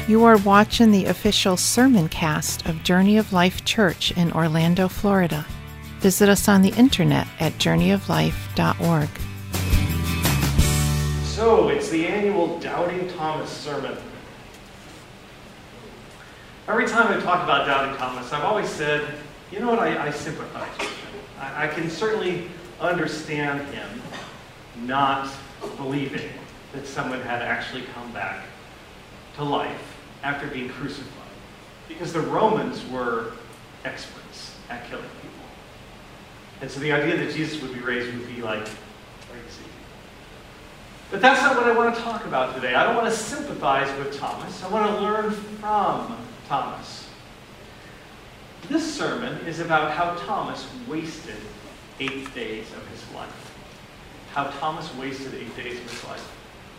You are watching the official sermon cast of Journey of Life Church in Orlando, Florida. Visit us on the internet at journeyoflife.org. So, it's the annual Doubting Thomas sermon. Every time I've talked about Doubting Thomas, I've always said, you know what, I sympathize with him. I can certainly understand him not believing that someone had actually come back to life after being crucified. Because the Romans were experts at killing people. And so the idea that Jesus would be raised would be like crazy. But that's not what I want to talk about today. I don't want to sympathize with Thomas. I want to learn from Thomas. This sermon is about how Thomas wasted 8 days of his life. How Thomas wasted 8 days of his life.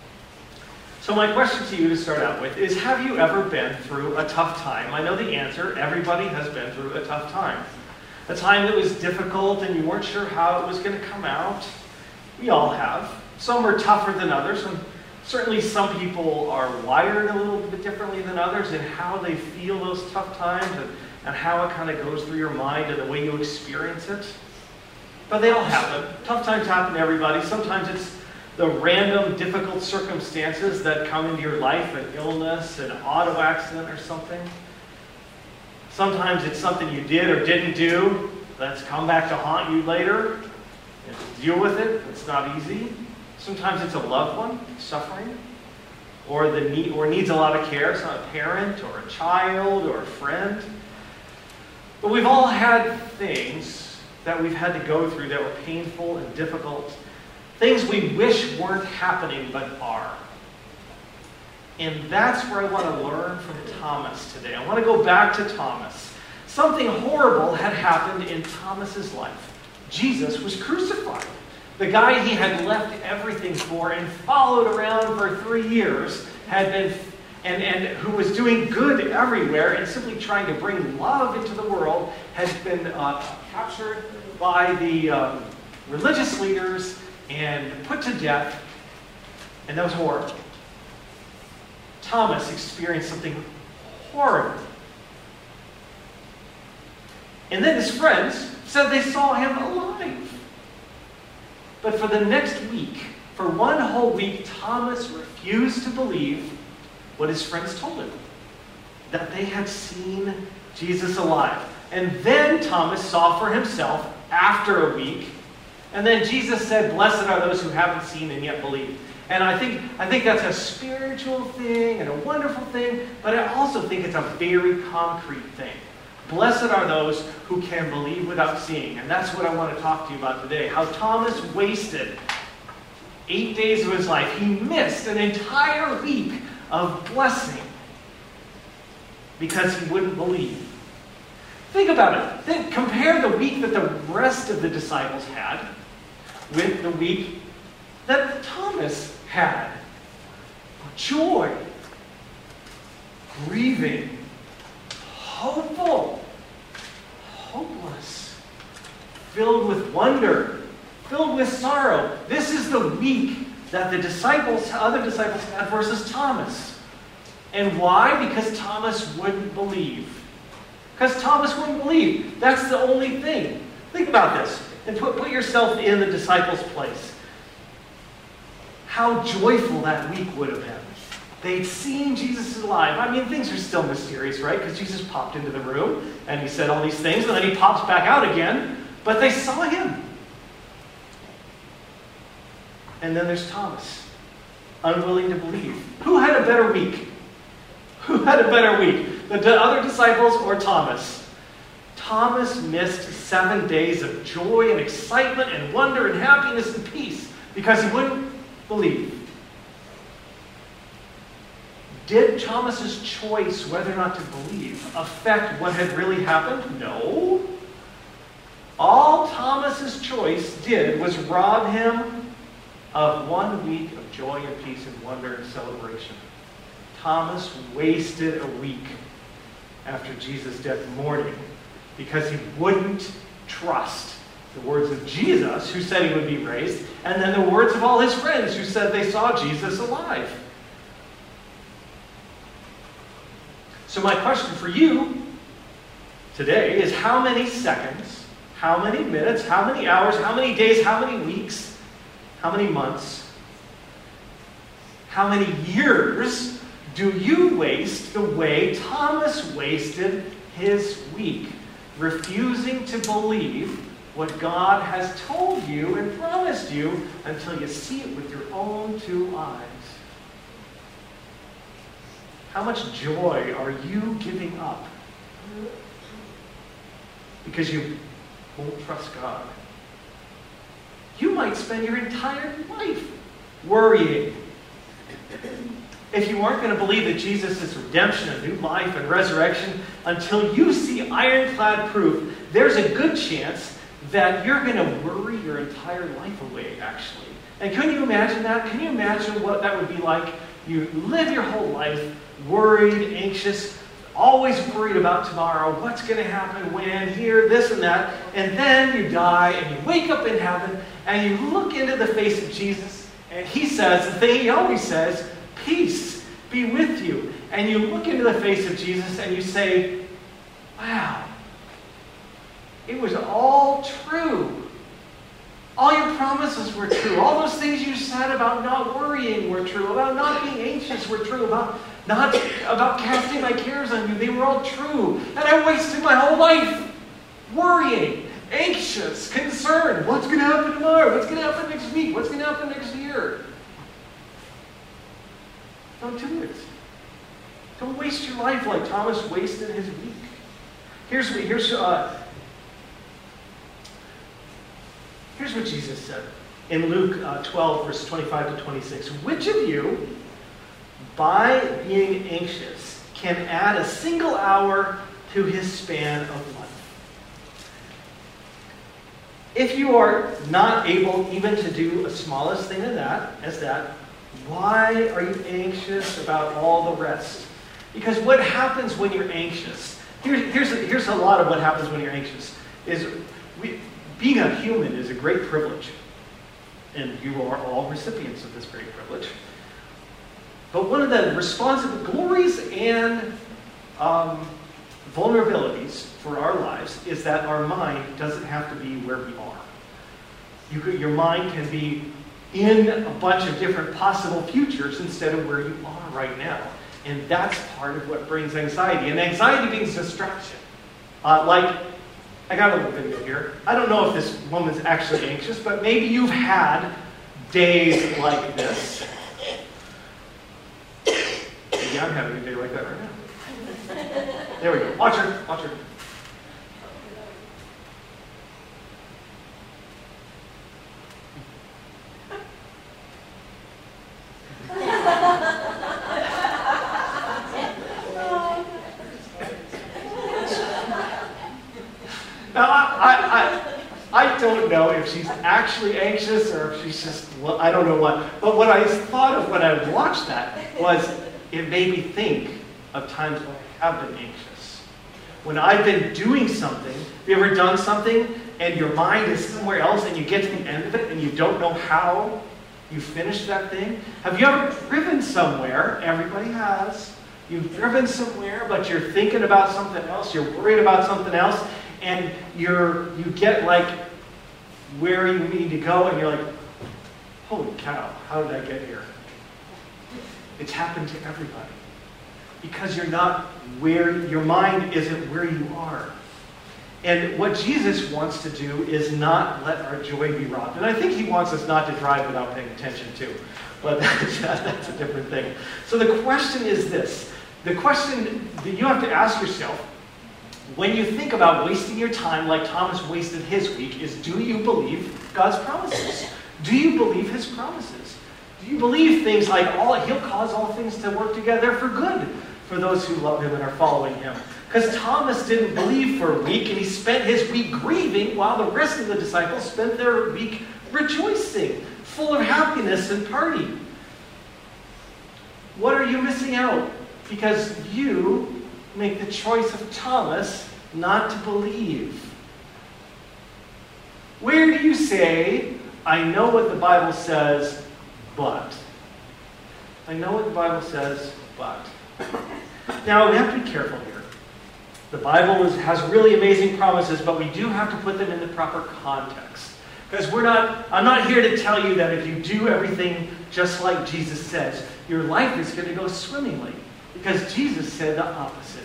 So my question to you to start out with is, have you ever been through a tough time? I know the answer. Everybody has been through a tough time. A time that was difficult and you weren't sure how it was going to come out. We all have. Some are tougher than others, and certainly some people are wired a little bit differently than others in how they feel those tough times and how it kind of goes through your mind and the way you experience it. But they all happen. Tough times happen to everybody. Sometimes it's the random, difficult circumstances that come into your life, an illness, an auto accident or something. Sometimes it's something you did or didn't do that's come back to haunt you later. You have to deal with it. It's not easy. Sometimes it's a loved one suffering or needs a lot of care. It's not a parent or a child or a friend. But we've all had things that we've had to go through that were painful and difficult. Things we wish weren't happening but are. And that's where I want to learn from Thomas today. I want to go back to Thomas. Something horrible had happened in Thomas's life. Jesus was crucified. The guy he had left everything for and followed around for 3 years had been, and who was doing good everywhere and simply trying to bring love into the world, had been captured by the religious leaders and put to death, and that was horrible. Thomas experienced something horrible. And then his friends said they saw him alive. But for the next week, for one whole week, Thomas refused to believe what his friends told him, that they had seen Jesus alive. And then Thomas saw for himself after a week. And then Jesus said, "Blessed are those who haven't seen and yet believe." And I think that's a spiritual thing and a wonderful thing, but I also think it's a very concrete thing. Blessed are those who can believe without seeing. And that's what I want to talk to you about today. How Thomas wasted 8 days of his life. He missed an entire week of blessing because he wouldn't believe. Think about it. Compare the week that the rest of the disciples had with the week that Thomas had. Joy, grieving, hopeful, hopeless, filled with wonder, filled with sorrow. This is the week that the other disciples had versus Thomas. And why? Because Thomas wouldn't believe. Because Thomas wouldn't believe. That's the only thing. Think about this and put yourself in the disciples' place. How joyful that week would have been. They'd seen Jesus alive. I mean, things are still mysterious, right? Because Jesus popped into the room and he said all these things and then he pops back out again. But they saw him. And then there's Thomas, unwilling to believe. Who had a better week? Who had a better week? The other disciples or Thomas? Thomas missed 7 days of joy and excitement and wonder and happiness and peace because he wouldn't believe. Did Thomas's choice whether or not to believe affect what had really happened? No. All Thomas's choice did was rob him of 1 week of joy and peace and wonder and celebration. Thomas wasted a week after Jesus' death mourning because he wouldn't trust the words of Jesus, who said he would be raised, and then the words of all his friends who said they saw Jesus alive. So my question for you today is, how many seconds, how many minutes, how many hours, how many days, how many weeks, how many months, how many years do you waste the way Thomas wasted his week, refusing to believe what God has told you and promised you until you see it with your own two eyes? How much joy are you giving up because you won't trust God? You might spend your entire life worrying. If you aren't going to believe that Jesus is redemption and new life and resurrection until you see ironclad proof, there's a good chance that you're going to worry your entire life away, actually. And can you imagine that? Can you imagine what that would be like? You live your whole life worried, anxious, always worried about tomorrow, what's going to happen, when, here, this and that, and then you die and you wake up in heaven and you look into the face of Jesus and he says the thing he always says, peace be with you. And you look into the face of Jesus and you say, wow, it was all true. All your promises were true. All those things you said about not worrying were true, about not being anxious were true, about casting my cares on you. They were all true. And I wasted my whole life worrying, anxious, concerned. What's going to happen tomorrow? What's going to happen next week? What's going to happen next year? Don't do it. Don't waste your life like Thomas wasted his week. Here's what Jesus said in Luke 12, verse 25 to 26. Which of you, by being anxious, can add a single hour to his span of life? If you are not able even to do the smallest thing as that, why are you anxious about all the rest? Because what happens when you're anxious, here's a lot of what happens when you're anxious, being a human is a great privilege. And you are all recipients of this great privilege. But one of the glories and vulnerabilities for our lives is that our mind doesn't have to be where we are. Your mind can be in a bunch of different possible futures instead of where you are right now. And that's part of what brings anxiety. And anxiety means distraction. I got a little video here. I don't know if this woman's actually anxious, but maybe you've had days like this. Maybe I'm having a day like that right now. There we go. Watch her. Watch her. Now, I don't know if she's actually anxious or if she's just, well, I don't know what. But what I thought of when I watched that was it made me think of times when I have been anxious. When I've been doing something, have you ever done something and your mind is somewhere else and you get to the end of it and you don't know how you finished that thing? Have you ever driven somewhere? Everybody has. You've driven somewhere, but you're thinking about something else. You're worried about something else. And you get like where you need to go, and you're like, holy cow, how did I get here? It's happened to everybody. Because you're not where, your mind isn't where you are. And what Jesus wants to do is not let our joy be robbed. And I think he wants us not to drive without paying attention too. But that's a different thing. So the question is this. The question that you have to ask yourself, when you think about wasting your time like Thomas wasted his week, is do you believe God's promises? Do you believe his promises? Do you believe things like he'll cause all things to work together for good for those who love him and are following him? Because Thomas didn't believe for a week, and he spent his week grieving while the rest of the disciples spent their week rejoicing, full of happiness and party. What are you missing out? Because you make the choice of Thomas not to believe. Where do you say, I know what the Bible says, but? I know what the Bible says, but. Now, we have to be careful here. The Bible has really amazing promises, but we do have to put them in the proper context. Because I'm not here to tell you that if you do everything just like Jesus says, your life is going to go swimmingly. Because Jesus said the opposite.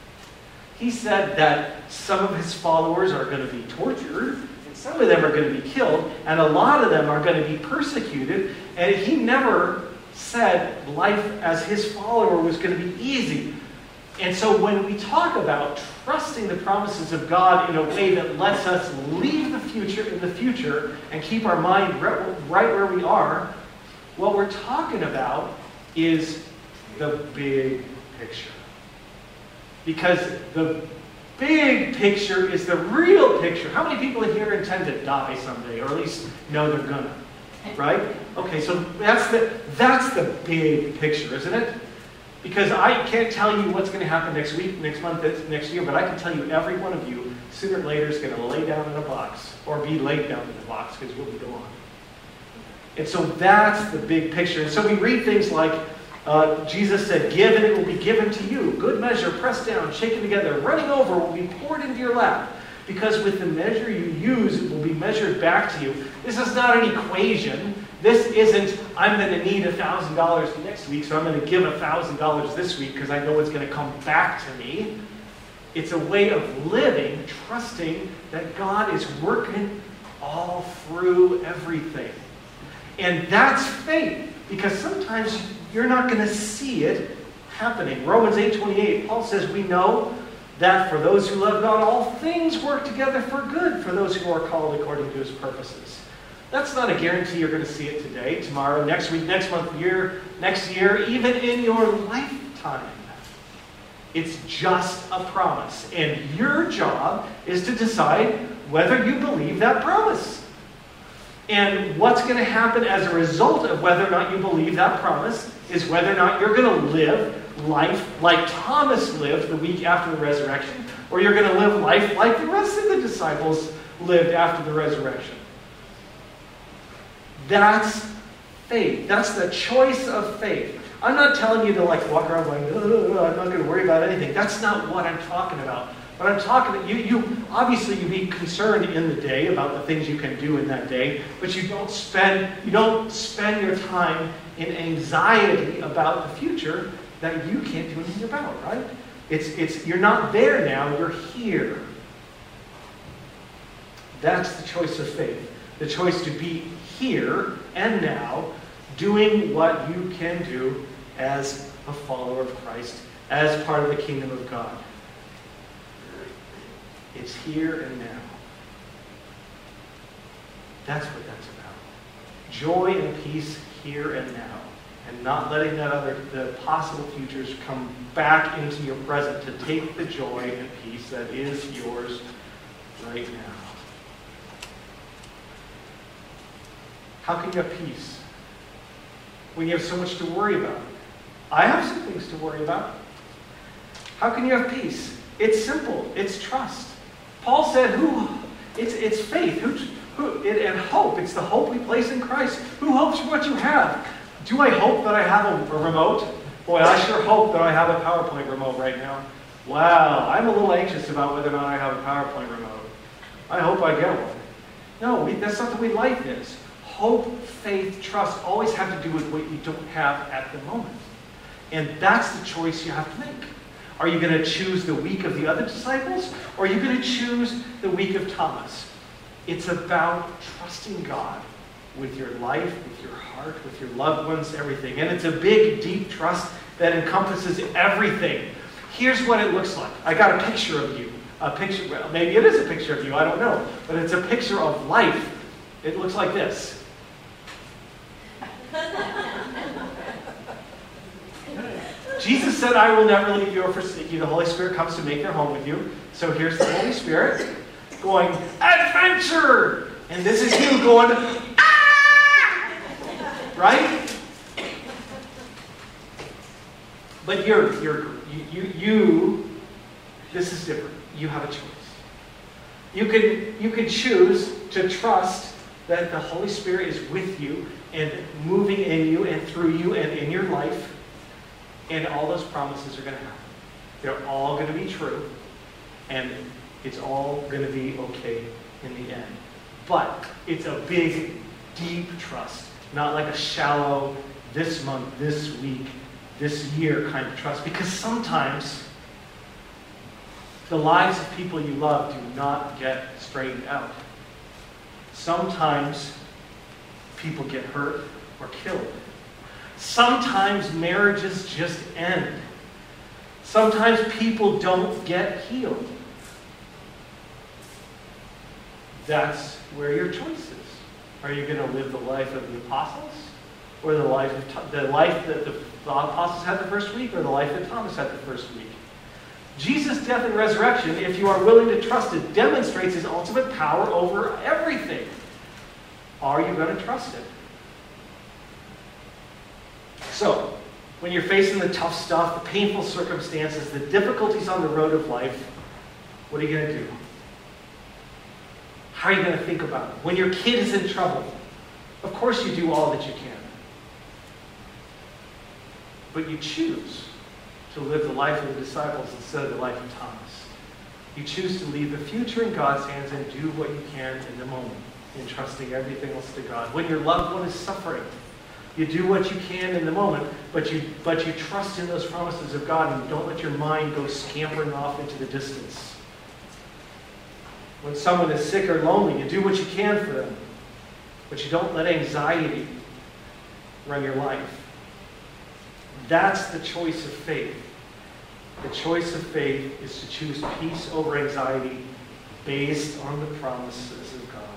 He said that some of his followers are going to be tortured, and some of them are going to be killed, and a lot of them are going to be persecuted. And he never said life as his follower was going to be easy. And so when we talk about trusting the promises of God in a way that lets us leave the future in the future and keep our mind right where we are, what we're talking about is the big picture. Because the big picture is the real picture. How many people here intend to die someday, or at least know they're gonna? Right? Okay, so that's the big picture, isn't it? Because I can't tell you what's going to happen next week, next month, next year, but I can tell you every one of you, sooner or later, is going to lay down in a box, or be laid down in a box, because we'll be gone. And so that's the big picture. And so we read things like, Jesus said, "Give and it will be given to you. Good measure, pressed down, shaken together, running over will be poured into your lap. Because with the measure you use, it will be measured back to you." This is not an equation. This isn't, I'm going to need $1,000 next week, so I'm going to give $1,000 this week because I know it's going to come back to me. It's a way of living, trusting that God is working all through everything. And that's faith, because sometimes you're not going to see it happening. Romans 8:28, Paul says, "We know that for those who love God, all things work together for good for those who are called according to his purposes." That's not a guarantee you're going to see it today, tomorrow, next week, next month, next year, even in your lifetime. It's just a promise. And your job is to decide whether you believe that promise. And what's going to happen as a result of whether or not you believe that promise is whether or not you're going to live life like Thomas lived the week after the resurrection, or you're going to live life like the rest of the disciples lived after the resurrection. That's faith. That's the choice of faith. I'm not telling you to walk around going, I'm not going to worry about anything. That's not what I'm talking about. But I'm talking about, you obviously you be concerned in the day about the things you can do in that day, but you don't spend your time in anxiety about the future that you can't do anything about, right? You're not there now, you're here. That's the choice of faith. The choice to be here and now, doing what you can do as a follower of Christ, as part of the kingdom of God. It's here and now. That's what that's about. Joy and peace here and now. And not letting the possible futures come back into your present to take the joy and peace that is yours right now. How can you have peace when you have so much to worry about? I have some things to worry about. How can you have peace? It's simple. It's trust. Paul said, it's faith. And hope. It's the hope we place in Christ. Who hopes for what you have? Do I hope that I have a remote? Boy, I sure hope that I have a PowerPoint remote right now. Wow, I'm a little anxious about whether or not I have a PowerPoint remote. I hope I get one. No, that's not the way life is. Hope, faith, trust always have to do with what you don't have at the moment. And that's the choice you have to make. Are you going to choose the week of the other disciples, or are you going to choose the week of Thomas? It's about trusting God with your life, with your heart, with your loved ones, everything. And it's a big, deep trust that encompasses everything. Here's what it looks like. I got a picture of you. Well, maybe it is a picture of you, I don't know. But it's a picture of life. It looks like this. Jesus said, "I will never leave you or forsake you." The Holy Spirit comes to make their home with you. So here's the Holy Spirit going, "Adventure!" And this is you going, "Ah!" Right? But this is different. You have a choice. You can choose to trust that the Holy Spirit is with you and moving in you and through you and in your life, and all those promises are going to happen. They're all going to be true, and it's all going to be okay in the end. But it's a big, deep trust, not like a shallow, this month, this week, this year kind of trust. Because sometimes the lives of people you love do not get straightened out. Sometimes people get hurt or killed. Sometimes marriages just end. Sometimes people don't get healed. That's where your choice is. Are you going to live the life of the apostles? Or the life that the apostles had the first week? Or the life that Thomas had the first week? Jesus' death and resurrection, if you are willing to trust it, demonstrates his ultimate power over everything. Are you going to trust it? So, when you're facing the tough stuff, the painful circumstances, the difficulties on the road of life, what are you going to do? How are you going to think about it? When your kid is in trouble, of course you do all that you can. But you choose to live the life of the disciples instead of the life of Thomas. You choose to leave the future in God's hands and do what you can in the moment, entrusting everything else to God. When your loved one is suffering, you do what you can in the moment, but you trust in those promises of God, and you don't let your mind go scampering off into the distance. When someone is sick or lonely, you do what you can for them, but you don't let anxiety run your life. That's the choice of faith. The choice of faith is to choose peace over anxiety based on the promises of God.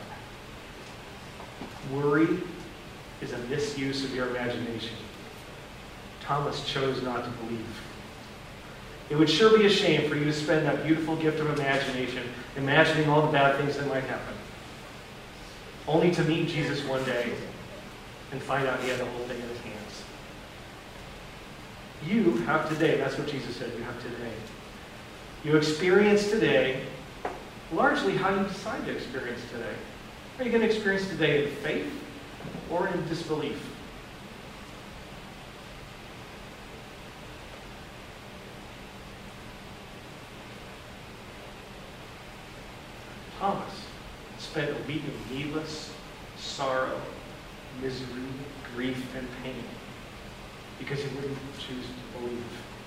Worry is a misuse of your imagination. Thomas chose not to believe. It would sure be a shame for you to spend that beautiful gift of imagination imagining all the bad things that might happen, only to meet Jesus one day and find out he had the whole thing in his hands. You have today. That's what Jesus said. You have today. You experience today largely how you decide to experience today. Are you going to experience today in faith or in disbelief? Thomas spent a week of needless sorrow, misery, grief, and pain because he wouldn't choose to believe.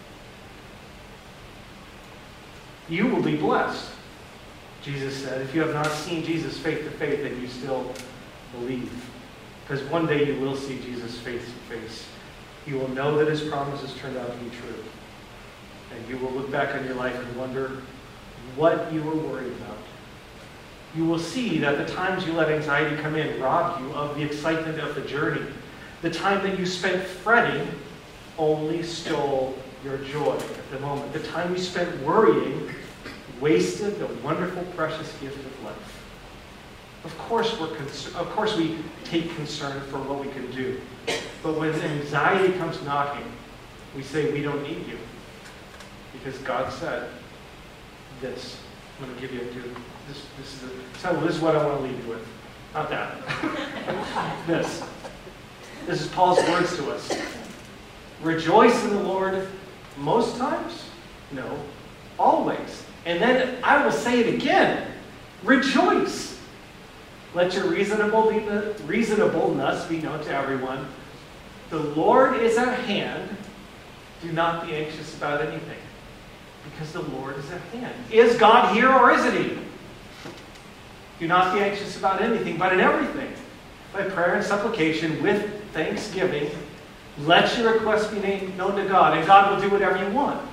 You will be blessed, Jesus said, if you have not seen Jesus face to face, and you still believe. Because one day you will see Jesus face to face. You will know that his promises turned out to be true. And you will look back on your life and wonder what you were worried about. You will see that the times you let anxiety come in rob you of the excitement of the journey. The time that you spent fretting only stole your joy at the moment. The time you spent worrying wasted the wonderful, precious gift of life. Of course we take concern for what we can do. But when anxiety comes knocking, we say, we don't need you. Because God said this. I'm going to give you this is what I want to leave you with. Not that. This. This is Paul's words to us. Rejoice in the Lord most times? No. Always. And then I will say it again. Rejoice. Let your reasonableness be known to everyone. The Lord is at hand. Do not be anxious about anything. Because the Lord is at hand. Is God here or isn't he? Do not be anxious about anything, but in everything. By prayer and supplication with thanksgiving, let your requests be known to God, and God will do whatever you want.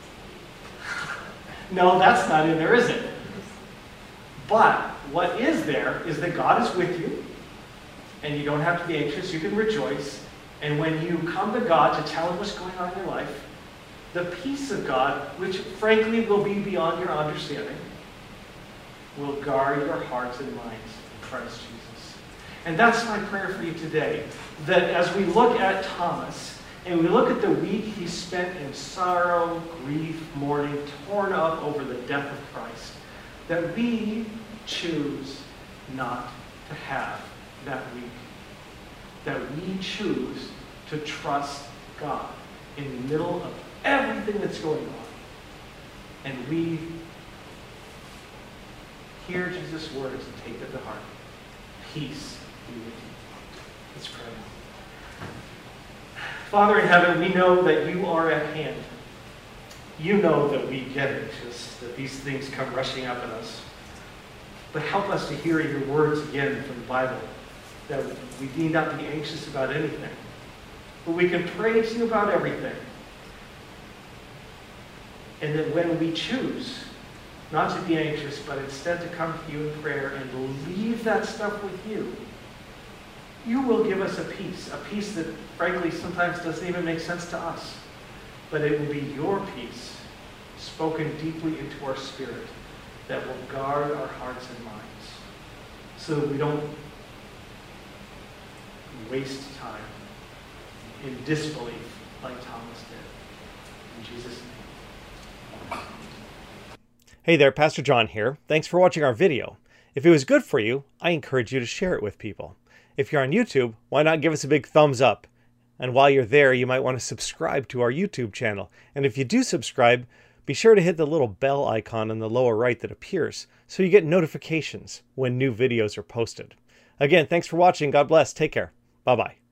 No, that's not in there, is it? But what is there is that God is with you, and you don't have to be anxious. You can rejoice. And when you come to God to tell him what's going on in your life, the peace of God, which frankly will be beyond your understanding, will guard your hearts and minds in Christ Jesus. And that's my prayer for you today, that as we look at Thomas, and we look at the week he spent in sorrow, grief, mourning, torn up over the death of Christ, that we choose not to have that week. That we choose to trust God in the middle of everything that's going on. and we hear Jesus' words and take them to heart. Peace be with you. Let's pray. Father in heaven, we know that you are at hand. You know that we get anxious, that these things come rushing up at us. But help us to hear your words again from the Bible, that we need not be anxious about anything, but we can pray to you about everything. And that when we choose not to be anxious, but instead to come to you in prayer and leave that stuff with you, you will give us a peace that frankly sometimes doesn't even make sense to us. But it will be your peace spoken deeply into our spirit that will guard our hearts and minds so that we don't waste time in disbelief like Thomas did. In Jesus' name. Hey there, Pastor John here. Thanks for watching our video. If it was good for you, I encourage you to share it with people. If you're on YouTube, why not give us a big thumbs up? And while you're there, you might want to subscribe to our YouTube channel. And if you do subscribe, be sure to hit the little bell icon in the lower right that appears so you get notifications when new videos are posted. Again, thanks for watching. God bless. Take care. Bye-bye.